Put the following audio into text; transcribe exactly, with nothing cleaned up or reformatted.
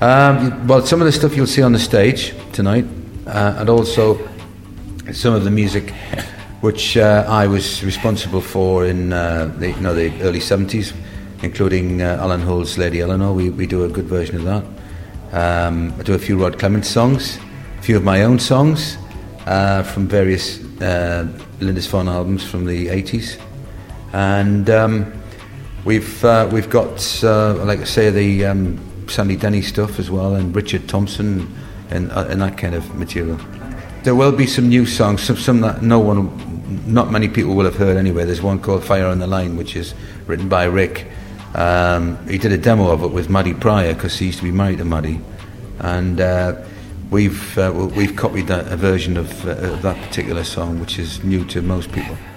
Um, well, some of the stuff you'll see on the stage tonight, uh, and also some of the music which uh, I was responsible for in uh, the, you know, the early seventies, including uh, Alan Hull's Lady Eleanor. We, we do a good version of that. Um, I do a few Rod Clement songs, a few of my own songs uh, from various uh, Lindisfarne albums from the eighties, and um, we've uh, we've got, uh, like I say, the um, Sandy Denny stuff as well, and Richard Thompson and, uh, and that kind of material. There will be some new songs, some, some that no one, not many people will have heard anyway. There's one called Fire on the Line, which is written by Rick. Um, he did a demo of it with Maddie Pryor, because he used to be married to Maddie, and uh, we've uh, we've copied that, a version of, uh, of that particular song, which is new to most people.